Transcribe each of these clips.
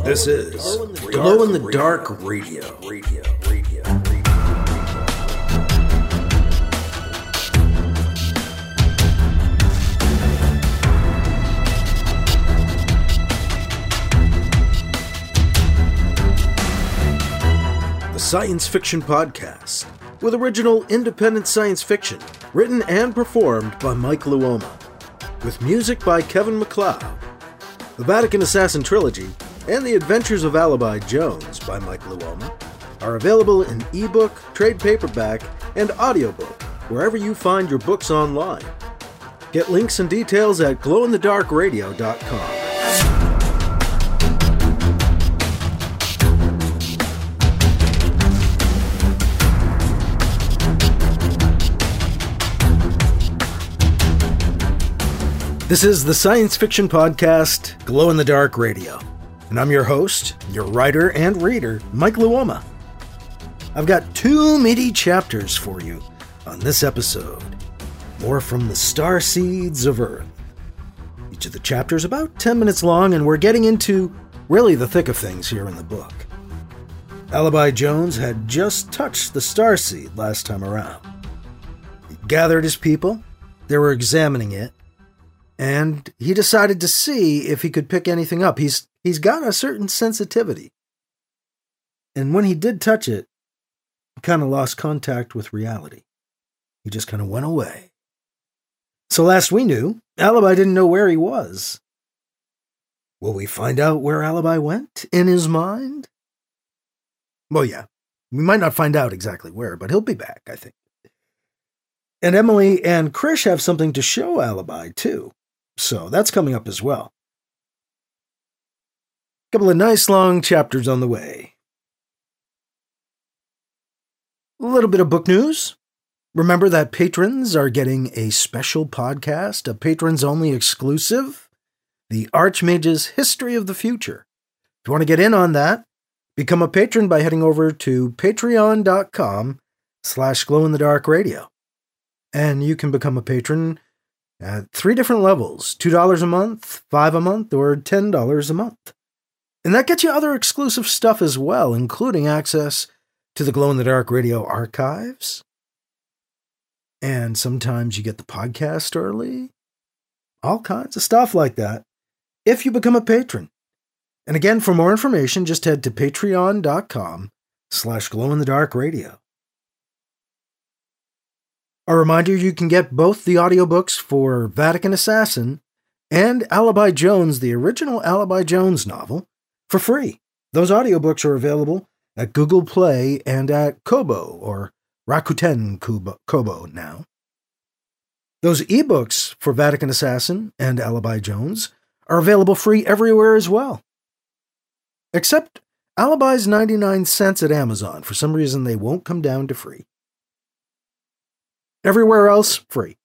This is Glow in the Dark Radio. The science fiction podcast with original independent science fiction written and performed by Mike Luoma, with music by Kevin MacLeod. The Vatican Assassin Trilogy and The Adventures of Alibi Jones by Mike Luoma are available in ebook, trade paperback, and audiobook wherever you find your books online. Get links and details at glowinthedarkradio.com. This is the science fiction podcast, Glow in the Dark Radio, and I'm your host, your writer and reader, Mike Luoma. I've got 2 meaty chapters for you on this episode, more from the Starseeds of Earth. Each of the chapters about 10 minutes long, and we're getting into really the thick of things here in the book. Alibi Jones had just touched the Starseed last time around. He gathered his people, they were examining it, and he decided to see if he could pick anything up. He's got a certain sensitivity. And when he did touch it, he kind of lost contact with reality. He just kind of went away. So last we knew, Alibi didn't know where he was. Will we find out where Alibi went in his mind? Well, yeah. We might not find out exactly where, but he'll be back, I think. And Emily and Krish have something to show Alibi, too. So that's coming up as well. A couple of nice long chapters on the way. A little bit of book news. Remember that patrons are getting a special podcast, a patrons-only exclusive, The Archmage's History of the Future. If you want to get in on that, become a patron by heading over to patreon.com/glowinthedarkradio. And you can become a patron at 3 different levels, $2 a month, $5 a month, or $10 a month. And that gets you other exclusive stuff as well, including access to the Glow in the Dark Radio archives. And sometimes you get the podcast early. All kinds of stuff like that, if you become a patron. And again, for more information, just head to patreon.com/glowinthedarkradio. A reminder, you can get both the audiobooks for Vatican Assassin and Alibi Jones, the original Alibi Jones novel, for free. Those audiobooks are available at Google Play and at Kobo, or Rakuten Kobo now. Those ebooks for Vatican Assassin and Alibi Jones are available free everywhere as well. Except Alibi's 99 cents at Amazon. For some reason, they won't come down to free. Everywhere else, free.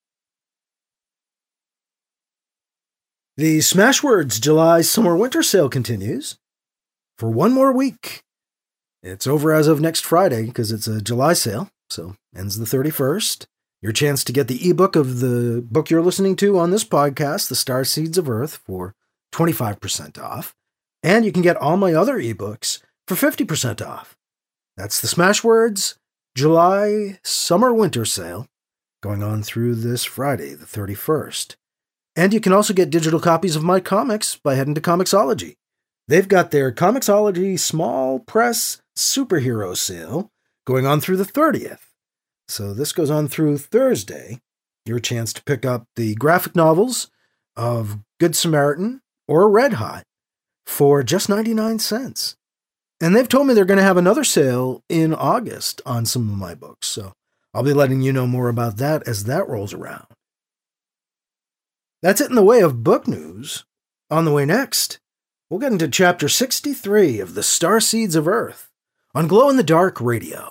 The Smashwords July Summer-Winter Sale continues for 1 more week. It's over as of next Friday because it's a July sale, so ends the 31st. Your chance to get the ebook of the book you're listening to on this podcast, The Starseeds of Earth, for 25% off. And you can get all my other ebooks for 50% off. That's the Smashwords July Summer-Winter Sale, going on through this Friday, the 31st. And you can also get digital copies of my comics by heading to Comixology. They've got their Comixology Small Press Superhero Sale going on through the 30th. So this goes on through Thursday. Your chance to pick up the graphic novels of Good Samaritan or Red Hot for just 99 cents. And they've told me they're going to have another sale in August on some of my books, so I'll be letting you know more about that as that rolls around. That's it in the way of book news. On the way next, we'll get into Chapter 63 of The Starseeds of Earth on Glow in the Dark Radio.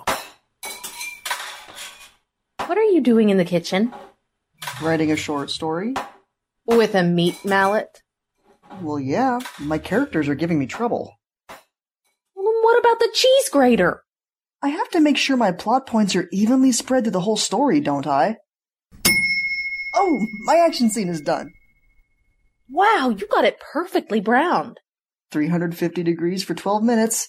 What are you doing in the kitchen? Writing a short story. With a meat mallet? Well, yeah, my characters are giving me trouble. What about the cheese grater? I have to make sure my plot points are evenly spread through the whole story, don't I? Oh, my action scene is done. Wow, you got it perfectly browned. 350 degrees for 12 minutes.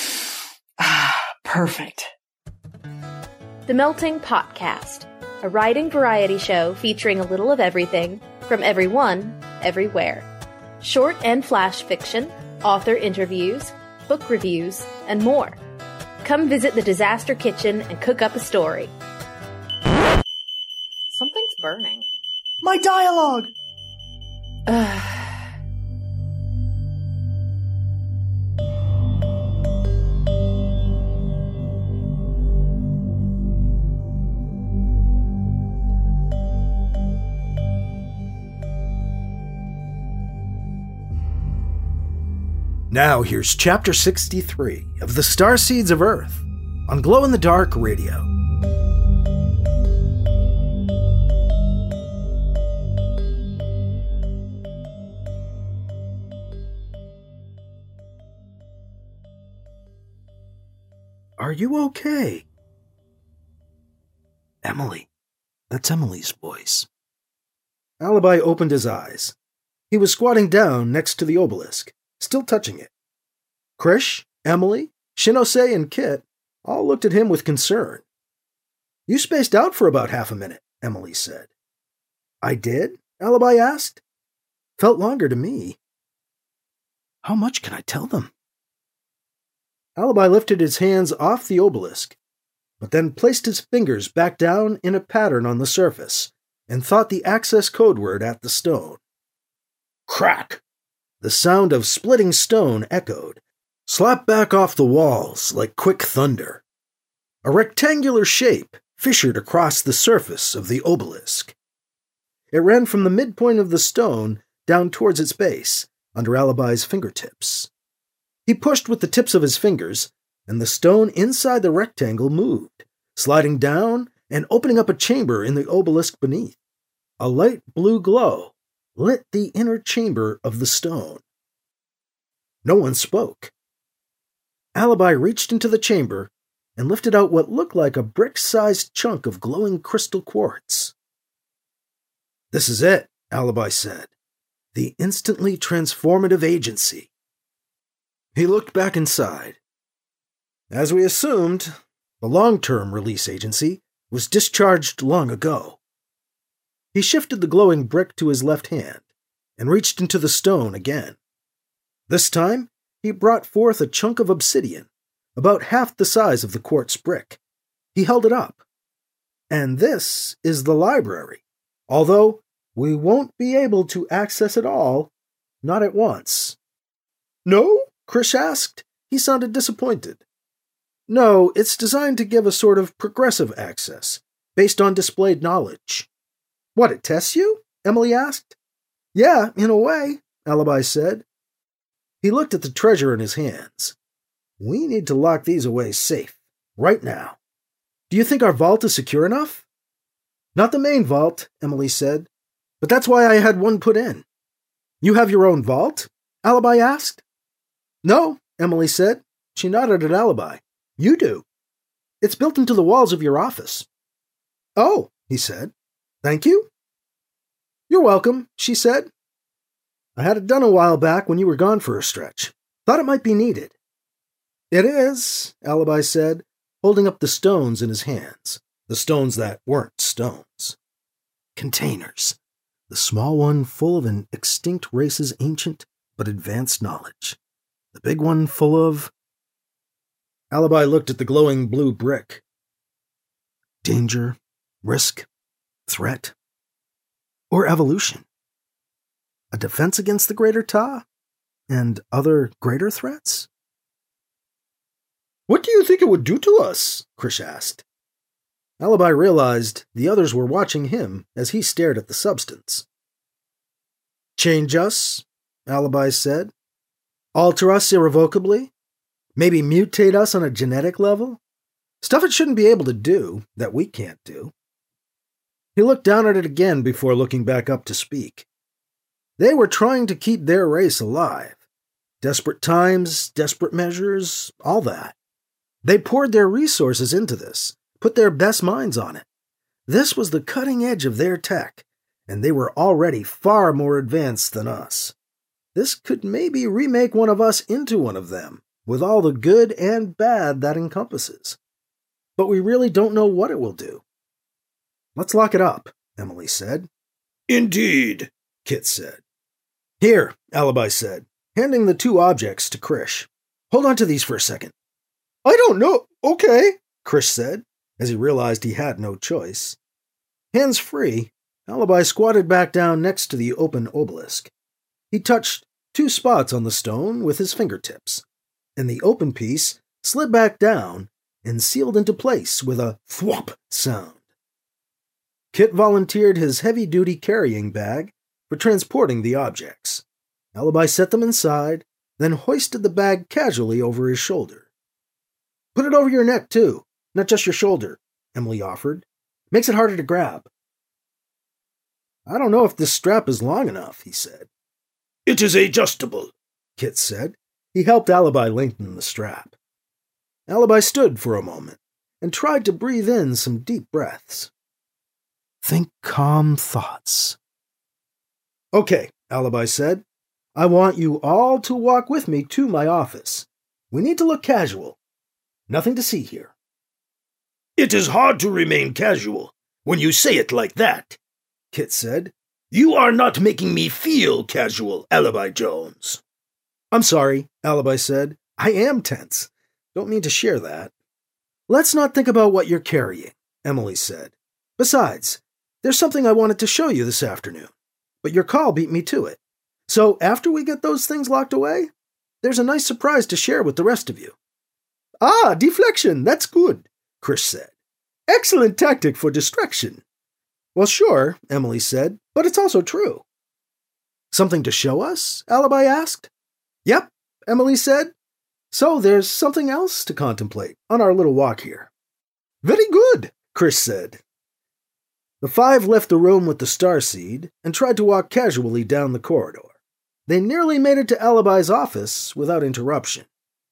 Perfect. The Melting Potcast, a writing variety show featuring a little of everything, from everyone, everywhere. Short and flash fiction, author interviews, book reviews, and more. Come visit the Disaster Kitchen and cook up a story. Something's burning. My dialogue! Now here's Chapter 63 of The Starseeds of Earth on Glow in the Dark Radio. Are you okay? Emily. That's Emily's voice. Alibi opened his eyes. He was squatting down next to the obelisk, still touching it. Krish, Emily, Shinosei, and Kit all looked at him with concern. You spaced out for about half a minute, Emily said. I did? Alibi asked. Felt longer to me. How much can I tell them? Alibi lifted his hands off the obelisk, but then placed his fingers back down in a pattern on the surface and thought the access code word at the stone. Crack! The sound of splitting stone echoed, slapped back off the walls like quick thunder. A rectangular shape fissured across the surface of the obelisk. It ran from the midpoint of the stone down towards its base, under Alibi's fingertips. He pushed with the tips of his fingers, and the stone inside the rectangle moved, sliding down and opening up a chamber in the obelisk beneath. A light blue glow lit the inner chamber of the stone. No one spoke. Alibi reached into the chamber and lifted out what looked like a brick-sized chunk of glowing crystal quartz. This is it, Alibi said. The instantly transformative agency. He looked back inside. As we assumed, the long-term release agency was discharged long ago. He shifted the glowing brick to his left hand and reached into the stone again. This time, he brought forth a chunk of obsidian, about half the size of the quartz brick. He held it up. And this is the library, although we won't be able to access it all, not at once. No? Krish asked. He sounded disappointed. No, it's designed to give a sort of progressive access, based on displayed knowledge. What, it tests you? Emily asked. Yeah, in a way, Alibi said. He looked at the treasure in his hands. We need to lock these away safe, right now. Do you think our vault is secure enough? Not the main vault, Emily said, but that's why I had one put in. You have your own vault? Alibi asked. No, Emily said. She nodded at Alibi. You do. It's built into the walls of your office. Oh, he said. Thank you. You're welcome, she said. I had it done a while back when you were gone for a stretch. Thought it might be needed. It is, Alibi said, holding up the stones in his hands. The stones that weren't stones. Containers. The small one full of an extinct race's ancient but advanced knowledge. The big one full of... Alibi looked at the glowing blue brick. Danger, risk, threat, or evolution. A defense against the Greater Ta? And other greater threats? What do you think it would do to us? Krish asked. Alibi realized the others were watching him as he stared at the substance. Change us, Alibi said. Alter us irrevocably? Maybe mutate us on a genetic level? Stuff it shouldn't be able to do, that we can't do. He looked down at it again before looking back up to speak. They were trying to keep their race alive. Desperate times, desperate measures, all that. They poured their resources into this, put their best minds on it. This was the cutting edge of their tech, and they were already far more advanced than us. this could maybe remake one of us into one of them, with all the good and bad that encompasses. But we really don't know what it will do. Let's lock it up, Emily said. Indeed, Kit said. Here, Alibi said, handing the two objects to Krish. Hold on to these for a second. I don't know. Okay, Krish said, as he realized he had no choice. Hands free, Alibi squatted back down next to the open obelisk. He touched two spots on the stone with his fingertips, and the open piece slid back down and sealed into place with a thwop sound. Kit volunteered his heavy-duty carrying bag for transporting the objects. Alibi set them inside, then hoisted the bag casually over his shoulder. Put it over your neck, too, not just your shoulder, Emily offered. Makes it harder to grab. I don't know if this strap is long enough, he said. It is adjustable, Kit said. He helped Alibi lengthen the strap. Alibi stood for a moment and tried to breathe in some deep breaths. Think calm thoughts. Okay, Alibi said. I want you all to walk with me to my office. We need to look casual. Nothing to see here. It is hard to remain casual when you say it like that, Kit said. You are not making me feel casual, Alibi Jones. I'm sorry, Alibi said. I am tense. Don't mean to share that. Let's not think about what you're carrying, Emily said. Besides, there's something I wanted to show you this afternoon, but your call beat me to it. So after we get those things locked away, there's a nice surprise to share with the rest of you. Ah, deflection, that's good, Krish said. Excellent tactic for distraction. Well, sure, Emily said, but it's also true. Something to show us? Alibi asked. Yep, Emily said. So there's something else to contemplate on our little walk here. Very good, Krish said. The five left the room with the starseed and tried to walk casually down the corridor. They nearly made it to Alibi's office without interruption.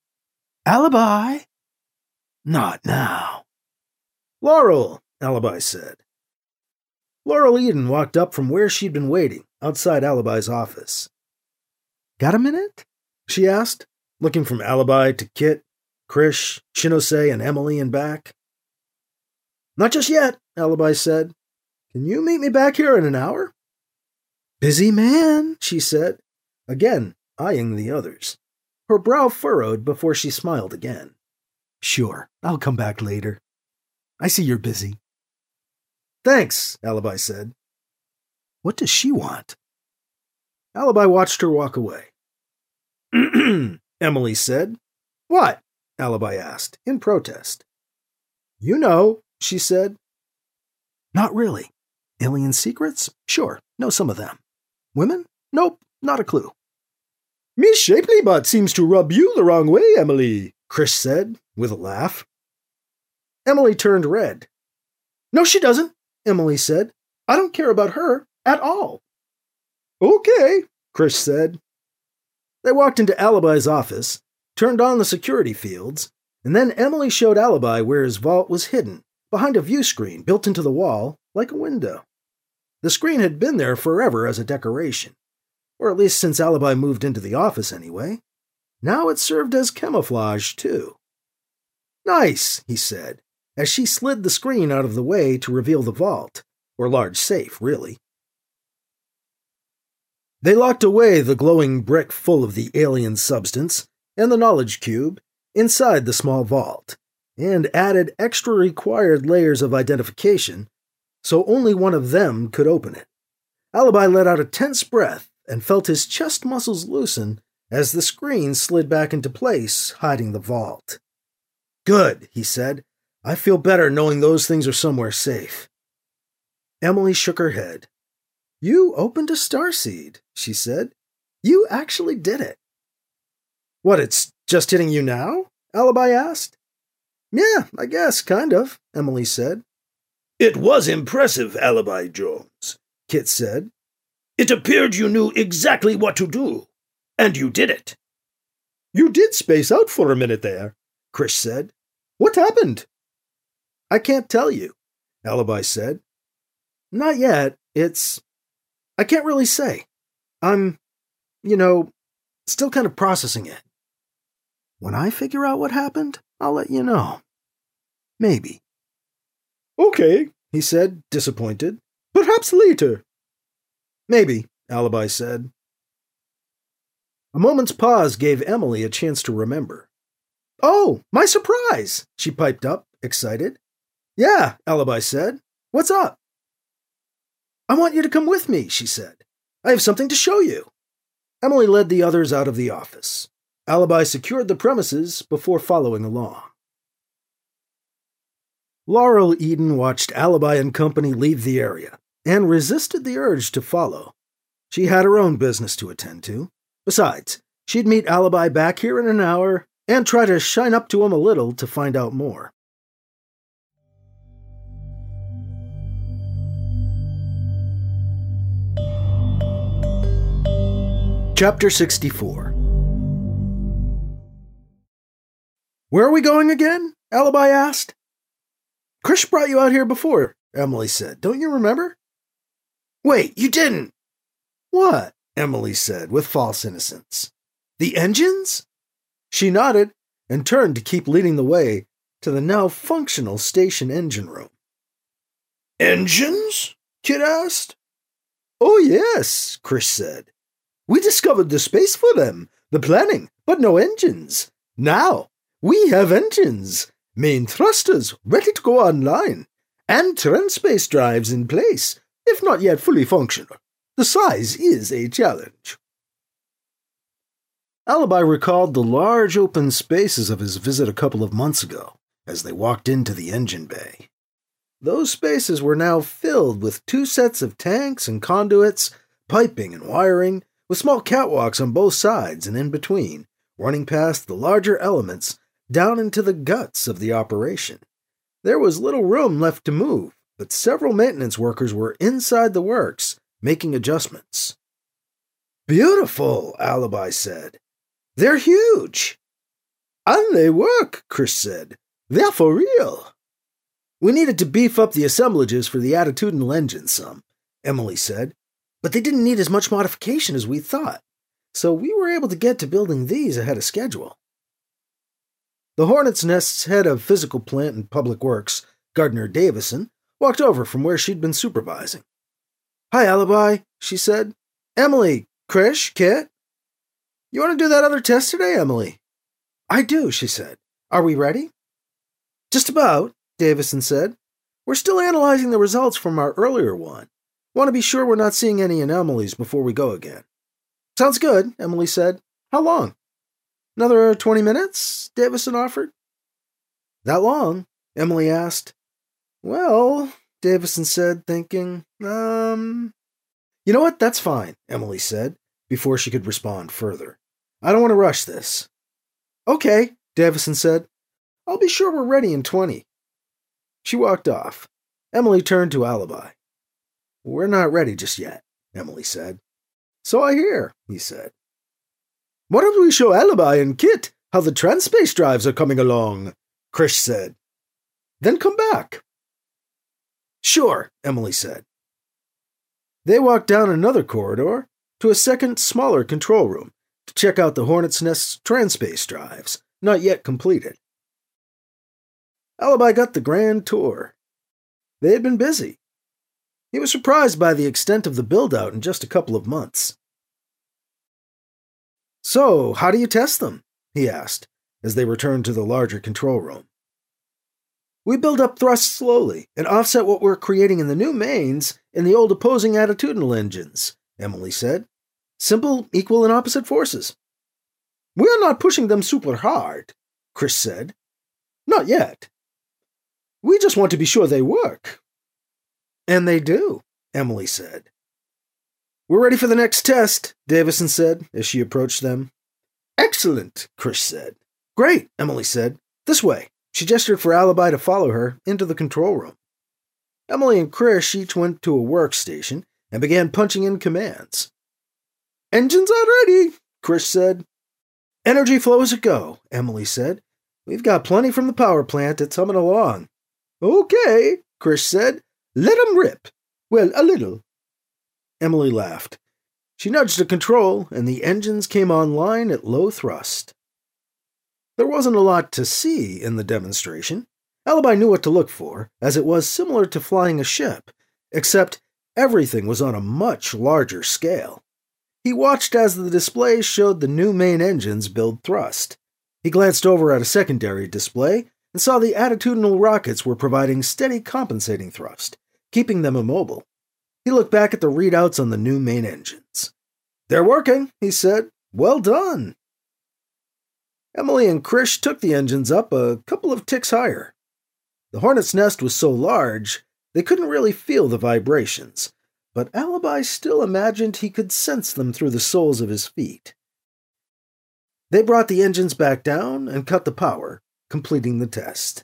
Alibi? Not now. Laurel, Alibi said. Laurel Eden walked up from where she'd been waiting, outside Alibi's office. Got a minute? She asked, looking from Alibi to Kit, Krish, Shinose, and Emily and back. Not just yet, Alibi said. Can you meet me back here in an hour? Busy man, she said, again eyeing the others. Her brow furrowed before she smiled again. Sure, I'll come back later. I see you're busy. Thanks, Alibi said. What does she want? Alibi watched her walk away. Emily said. What? Alibi asked, in protest. You know, she said. Not really. Alien secrets? Sure, know some of them. Women? Nope, not a clue. Miss Shapley-Butt seems to rub you the wrong way, Emily, Krish said, with a laugh. Emily turned red. No, she doesn't, Emily said. I don't care about her at all. Okay, Krish said. They walked into Alibi's office, turned on the security fields, and then Emily showed Alibi where his vault was hidden, behind a view screen built into the wall like a window. The screen had been there forever as a decoration, or at least since Alibi moved into the office anyway. Now it served as camouflage, too. Nice, he said, as she slid the screen out of the way to reveal the vault, or large safe, really. They locked away the glowing brick full of the alien substance and the knowledge cube inside the small vault, and added extra required layers of identification so only one of them could open it. Alibi let out a tense breath and felt his chest muscles loosen as the screen slid back into place, hiding the vault. Good, he said. I feel better knowing those things are somewhere safe. Emily shook her head. You opened a starseed, she said. You actually did it. What, it's just hitting you now? Alibi asked. Yeah, I guess, kind of, Emily said. It was impressive, Alibi Jones, Kit said. It appeared you knew exactly what to do, and you did it. You did space out for a minute there, Krish said. What happened? I can't tell you, Alibi said. Not yet. I can't really say. I'm Still kind of processing it. When I figure out what happened, I'll let you know. Maybe." "Okay," he said, disappointed. "Perhaps later." "Maybe," Alibi said. A moment's pause gave Emily a chance to remember. "Oh, my surprise!" she piped up, excited. "Yeah," Alibi said. "What's up?" "I want you to come with me," she said. "I have something to show you." Emily led the others out of the office. Alibi secured the premises before following along. Laurel Eden watched Alibi and company leave the area and resisted the urge to follow. She had her own business to attend to. Besides, she'd meet Alibi back here in an hour and try to shine up to him a little to find out more. Chapter 64. "Where are we going again?" Alibi asked. "Krish brought you out here before," Emily said. "Don't you remember?" "Wait, you didn't!" "What?" Emily said with false innocence. "The engines?" She nodded and turned to keep leading the way to the now functional station engine room. "Engines?" Kit asked. "Oh yes," Krish said. "We discovered the space for them, the planning, but no engines. Now, we have engines, main thrusters ready to go online, and Transpace drives in place, if not yet fully functional. The size is a challenge." Alibi recalled the large open spaces of his visit a couple of months ago as they walked into the engine bay. Those spaces were now filled with 2 sets of tanks and conduits, piping and wiring, with small catwalks on both sides and in between, running past the larger elements down into the guts of the operation. There was little room left to move, but several maintenance workers were inside the works, making adjustments. "Beautiful," Alibi said. "They're huge." "And they work," Krish said. "They're for real." "We needed to beef up the assemblages for the attitudinal engine some," Emily said. "But they didn't need as much modification as we thought, so we were able to get to building these ahead of schedule." The Hornet's Nest's head of physical plant and public works, Gardner Davison, walked over from where she'd been supervising. "Hi, Alibi," she said. "Emily, Krish, Kit. You want to do that other test today, Emily?" "I do," she said. "Are we ready?" "Just about," Davison said. "We're still analyzing the results from our earlier one. Want to be sure we're not seeing any anomalies before we go again." "Sounds good," Emily said. "How long?" "Another 20 minutes?" Davison offered. "That long?" Emily asked. "Well," Davison said, thinking, You know what? That's fine," Emily said, before she could respond further. "I don't want to rush this." "Okay," Davison said. "I'll be sure we're ready in 20. She walked off. Emily turned to Alibi. "We're not ready just yet," Emily said. "So I hear," he said. "Why don't we show Alibi and Kit how the Transpace drives are coming along?" Krish said. "Then come back." "Sure," Emily said. They walked down another corridor to a second, smaller control room to check out the Hornet's Nest's Transpace drives, not yet completed. Alibi got the grand tour. They had been busy. He was surprised by the extent of the build-out in just a couple of months. "So, how do you test them?" he asked, as they returned to the larger control room. "We build up thrust slowly and offset what we're creating in the new mains in the old opposing attitudinal engines," Emily said. "Simple, equal, and opposite forces." "We're not pushing them super hard," Krish said. "Not yet. We just want to be sure they work." "And they do," Emily said. "We're ready for the next test," Davison said as she approached them. "Excellent," Krish said. "Great," Emily said. "This way." She gestured for Alibi to follow her into the control room. Emily and Krish each went to a workstation and began punching in commands. "Engines are ready," Krish said. "Energy flow is a go," Emily said. "We've got plenty from the power plant. It's humming along." "Okay," Krish said. "Let 'em rip. Well, a little." Emily laughed. She nudged a control, and the engines came online at low thrust. There wasn't a lot to see in the demonstration. Alibi knew what to look for, as it was similar to flying a ship, except everything was on a much larger scale. He watched as the display showed the new main engines build thrust. He glanced over at a secondary display and saw the attitudinal rockets were providing steady compensating thrust, keeping them immobile. He looked back at the readouts on the new main engines. "They're working," he said. "Well done." Emily and Krish took the engines up a couple of ticks higher. The hornet's nest was so large, they couldn't really feel the vibrations, but Alibi still imagined he could sense them through the soles of his feet. They brought the engines back down and cut the power, completing the test.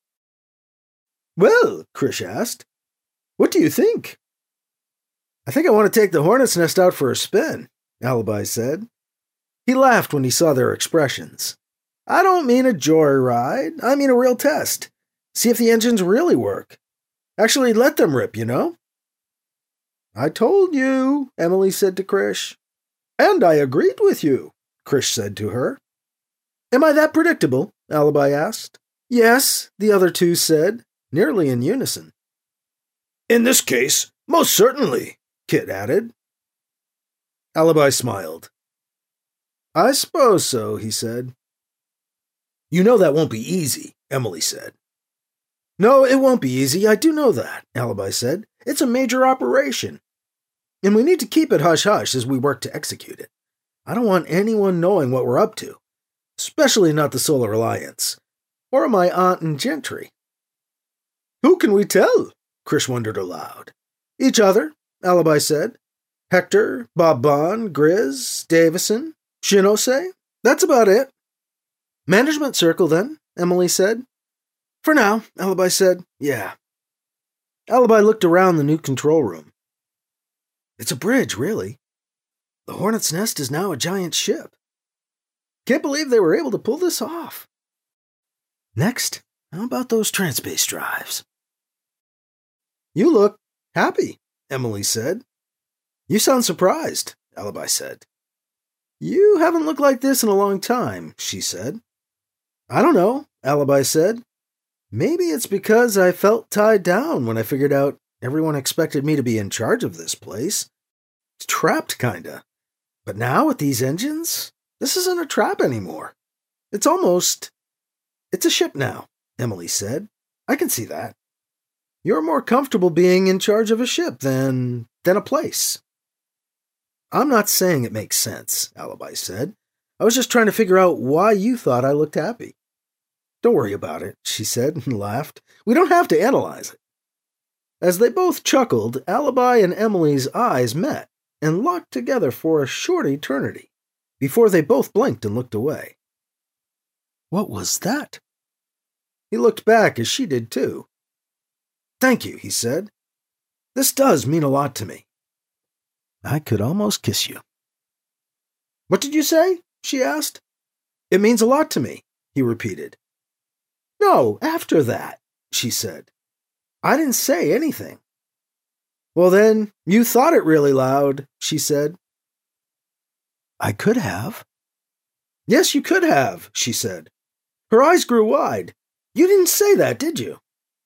"Well," Krish asked, "what do you think?" "I think I want to take the hornet's nest out for a spin," Alibi said. He laughed when he saw their expressions. "I don't mean a joyride, I mean a real test. See if the engines really work. Actually let them rip, you know?" "I told you," Emily said to Krish. "And I agreed with you," Krish said to her. "Am I that predictable?" Alibi asked. "Yes," the other two said, nearly in unison. "In this case, most certainly," Kit added. Alibi smiled. "I suppose so," he said. "You know that won't be easy," Emily said. "No, it won't be easy, I do know that," Alibi said. "It's a major operation. And we need to keep it hush-hush as we work to execute it. I don't want anyone knowing what we're up to, especially not the Solar Alliance, or my aunt and Gentry." "Who can we tell?" Krish wondered aloud. "Each other," Alibi said. "Hector, Bob-Bon, Grizz, Davison, Shinose. That's about it." "Management circle, then," Emily said. "For now," Alibi said. "Yeah." Alibi looked around the new control room. "It's a bridge, really. The Hornet's Nest is now a giant ship. Can't believe they were able to pull this off. Next, how about those Transpace drives?" "You look happy," Emily said. "You sound surprised," Alibi said. "You haven't looked like this in a long time," she said. "I don't know," Alibi said. "Maybe it's because I felt tied down when I figured out everyone expected me to be in charge of this place. It's trapped, kinda. But now with these engines, this isn't a trap anymore. It's a ship now," Emily said. "I can see that. You're more comfortable being in charge of a ship than a place." "I'm not saying it makes sense," Alibi said. "I was just trying to figure out why you thought I looked happy." "Don't worry about it," she said and laughed. "We don't have to analyze it." As they both chuckled, Alibi and Emily's eyes met and locked together for a short eternity, before they both blinked and looked away. "What was that?" He looked back as she did too. "Thank you," he said. "This does mean a lot to me. I could almost kiss you." "What did you say?" she asked. "It means a lot to me," he repeated. "No, after that," she said. "I didn't say anything." "Well then, you thought it really loud," she said. "I could have." "Yes, you could have," she said. Her eyes grew wide. "You didn't say that, did you?"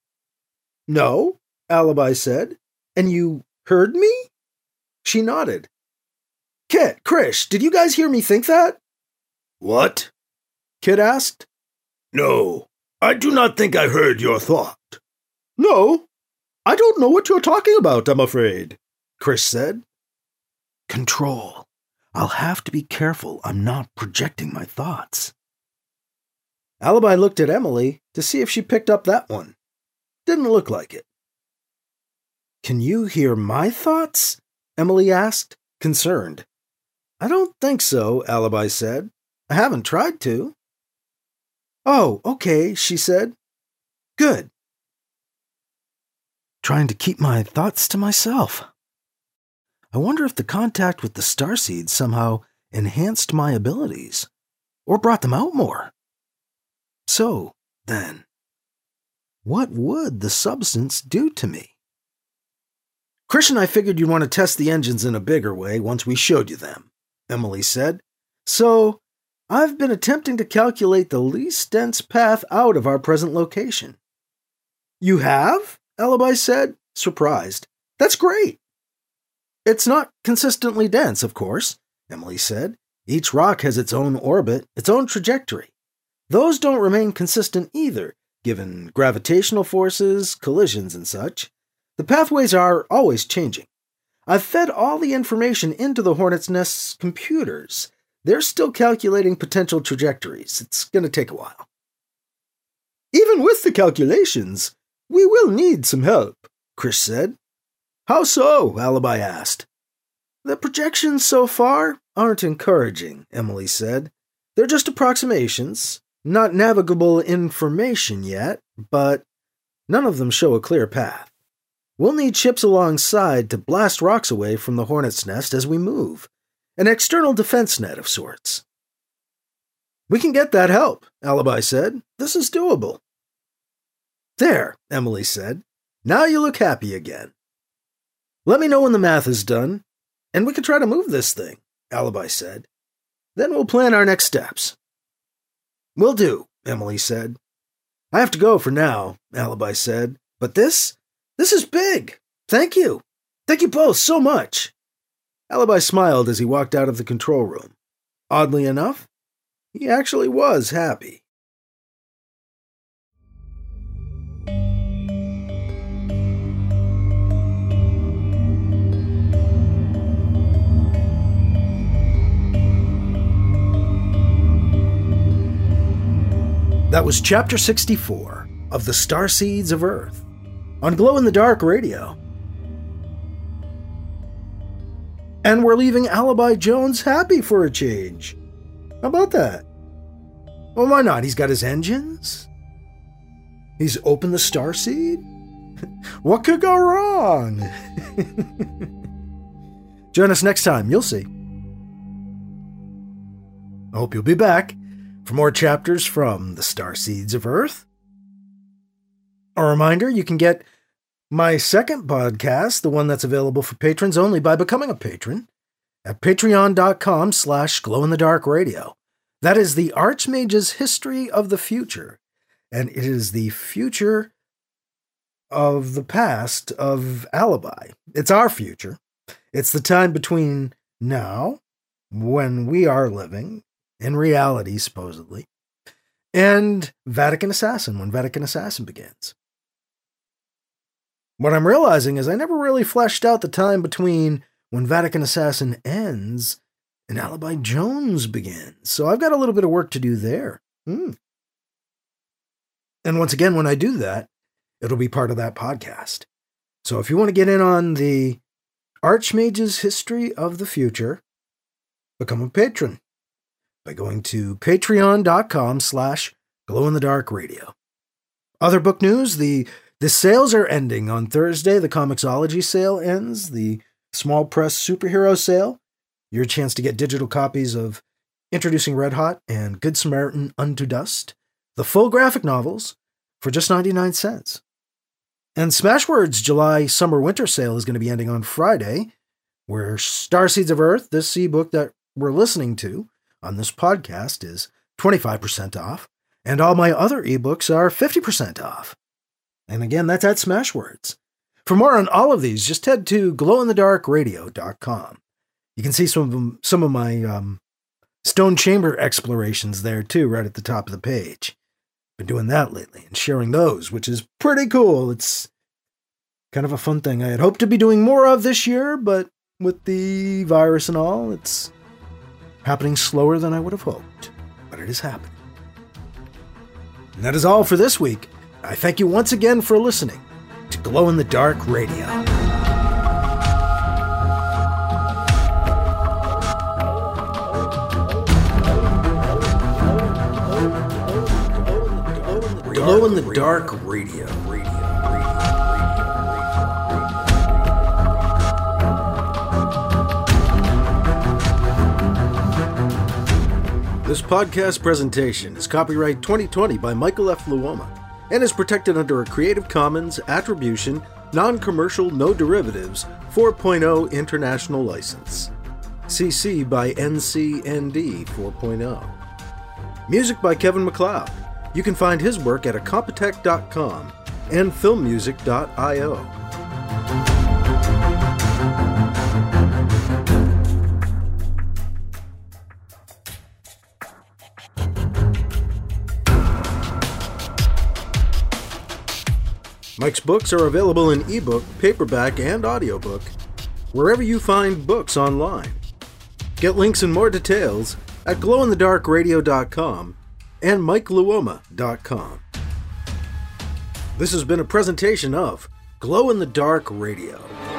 "No," Alibi said. "And you heard me?" She nodded. "Kit, Krish, did you guys hear me think that?" "What?" Kit asked. "No, I do not think I heard your thought." "No, I don't know what you're talking about, I'm afraid," Krish said. "Control. I'll have to be careful I'm not projecting my thoughts." Alibi looked at Emily to see if she picked up that one. Didn't look like it. "Can you hear my thoughts?" Emily asked, concerned. "I don't think so," Alibi said. "I haven't tried to." "Oh, okay," she said. "Good." Trying to keep my thoughts to myself. I wonder if the contact with the starseeds somehow enhanced my abilities, or brought them out more. So, then, what would the substance do to me? Krish and I figured you'd want to test the engines in a bigger way once we showed you them, Emily said. So, I've been attempting to calculate the least dense path out of our present location. You have? Alibi said, surprised. That's great. It's not consistently dense, of course, Emily said. Each rock has its own orbit, its own trajectory. Those don't remain consistent either, given gravitational forces, collisions, and such. The pathways are always changing. I've fed all the information into the Hornet's Nest's computers. They're still calculating potential trajectories. It's going to take a while. Even with the calculations, we will need some help, Krish said. How so? Alibi asked. The projections so far aren't encouraging, Emily said. They're just approximations, not navigable information yet, but none of them show a clear path. We'll need ships alongside to blast rocks away from the Hornet's Nest as we move, an external defense net of sorts. We can get that help, Alibi said. This is doable. There, Emily said. Now you look happy again. Let me know when the math is done, and we can try to move this thing, Alibi said. Then we'll plan our next steps. Will do, Emily said. I have to go for now, Alibi said. But this is big. Thank you. Thank you both so much. Alibi smiled as he walked out of the control room. Oddly enough, he actually was happy. That was Chapter 64 of The Starseeds of Earth on Glow in the Dark Radio. And we're leaving Alibi Jones happy for a change. How about that? Well, why not? He's got his engines. He's opened the Starseed. What could go wrong? Join us next time. You'll see. I hope you'll be back for more chapters from The Starseeds of Earth. A reminder, you can get my second podcast, the one that's available for patrons only, by becoming a patron at patreon.com/glowinthedarkradio. That is the Archmage's History of the Future, and it is the future of the past of Alibi. It's our future. It's the time between now, when we are living, in reality, supposedly, and Vatican Assassin, when Vatican Assassin begins. What I'm realizing is I never really fleshed out the time between when Vatican Assassin ends and Alibi Jones begins, so I've got a little bit of work to do there. And once again, when I do that, it'll be part of that podcast. So if you want to get in on the Archmage's History of the Future, become a patron by going to patreon.com/glowinthedarkradio. Other book news, the sales are ending on Thursday. The Comixology sale ends. The small press superhero sale. Your chance to get digital copies of Introducing Red Hot and Good Samaritan Unto Dust, the full graphic novels, for just 99 cents. And Smashwords' July Summer-Winter sale is going to be ending on Friday, where Starseeds of Earth, this ebook that we're listening to on this podcast, is 25% off, and all my other ebooks are 50% off. And again, that's at Smashwords. For more on all of these, just head to glowinthedarkradio.com. You can see some of my Stone Chamber explorations there too, right at the top of the page. Been doing that lately and sharing those, which is pretty cool. It's kind of a fun thing I had hoped to be doing more of this year, but with the virus and all, it's happening slower than I would have hoped. But it is happening. And that is all for this week. I thank you once again for listening to Glow in the Dark Radio. Glow in the Dark Radio. This podcast presentation is copyright 2020 by Michael F. Luoma and is protected under a Creative Commons Attribution, Non-commercial, no derivatives, 4.0 international license. CC by NCND 4.0. Music by Kevin MacLeod. You can find his work at Incompetech.com and filmmusic.io. Mike's books are available in ebook, paperback, and audiobook, wherever you find books online. Get links and more details at glowinthedarkradio.com and MikeLuoma.com. This has been a presentation of Glow in the Dark Radio.